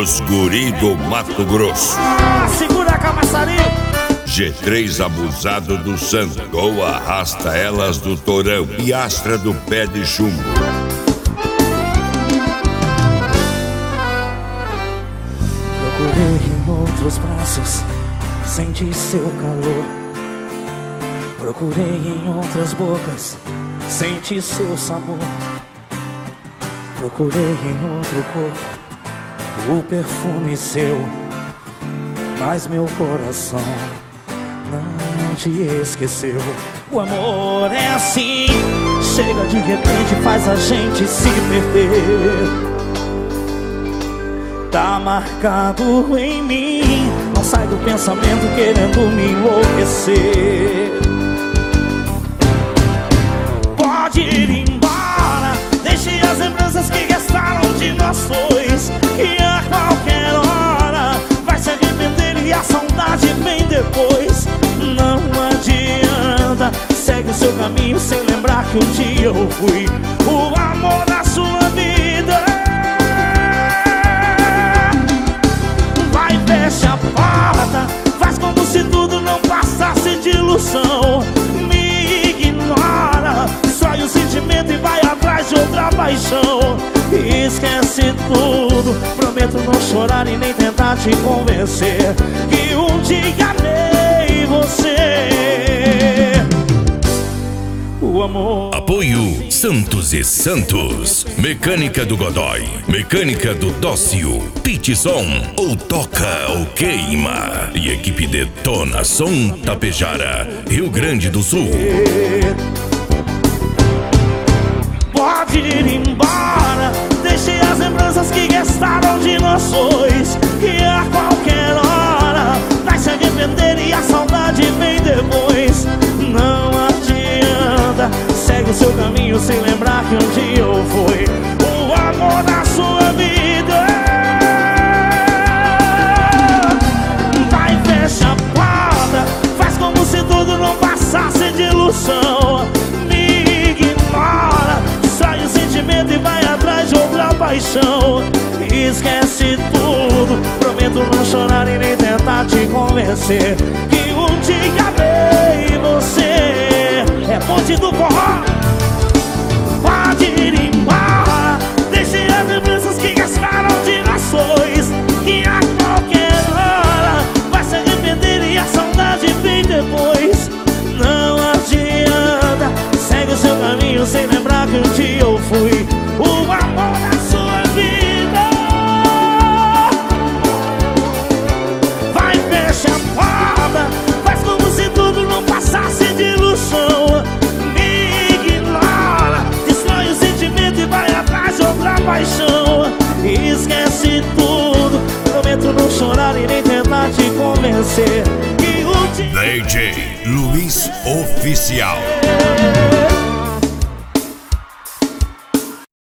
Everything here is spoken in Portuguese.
Os guri do Mato Grosso. Segura a camaçaria. G3 abusado do Santo, arrasta elas do Torão e Astra do Pé de Chumbo. Procurei em outros braços, senti seu calor. Procurei em outras bocas, senti seu sabor. Procurei em outro corpo, o perfume seu, mas meu coração não te esqueceu. O amor é assim, chega de repente, faz a gente se perder. Tá marcado em mim, não sai do pensamento querendo me enlouquecer. Pode ir embora, deixe as lembranças que restaram de nós dois, e a qualquer hora vai se arrepender e a saudade vem depois. Não adianta, segue o seu caminho sem lembrar que um dia eu fui o amor da sua vida. Vai, fecha a porta, faz como se tudo não passasse de ilusão. Me ignora, sai o sentimento e vai atrás de outra paixão. Esquece tudo, prometo não chorar e nem tentar te convencer que um dia amei você. O amor. Apoio Santos e Santos. Mecânica do Godói, Mecânica do Dócio, Pitson, ou toca ou queima. E equipe Detona Som Tapejara, Rio Grande do Sul. Pode ir embora, deixe as lembranças que restaram de nós dois, que a qualquer hora vai se arrepender e a saudade vem depois. Não adianta, segue o seu caminho sem lembrar que um dia eu fui o amor da sua vida. Vai, fecha a porta, faz como se tudo não passasse de ilusão. Me ignora, sai o sentimento e vai atrás de outra paixão. Esquece tudo, prometo não chorar e nem tentar te convencer que um dia amei você. É ponte do forró. Pode ir embora, deixe as lembranças que restaram de nós dois, que a qualquer hora vai se arrepender e a saudade vem depois. Não adianta, segue o seu caminho sem lembrar que um dia eu fui o amor da sua vida. Vai, fecha a porta, faz como se tudo não passasse de ilusão. Me ignora, destrói o sentimento e vai atrás de outra paixão. Esquece tudo, prometo não chorar e nem tentar te convencer que um dia DJ Luiz Oficial.